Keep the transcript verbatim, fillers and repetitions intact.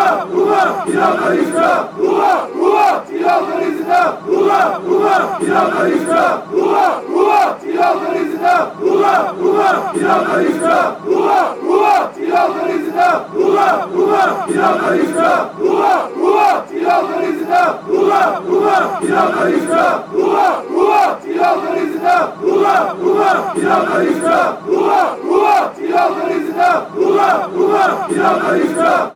uva, silahlarınızda, uva, uva, silahlarınızda, uva, uva, silahlarınızda, uva, uva, silahlarınızda, uva, uva, silahlarınızda, uva, uva, silahlarınızda, uva, uva, silahlarınızda, uva, uva, silahlarınızda, uva, uva, silahlarınızda, uva, uva, silahlarınızda, uva, uva, silahlarınızda, uva, uva, silahlarınızda, uva, uva, silahlarınızda.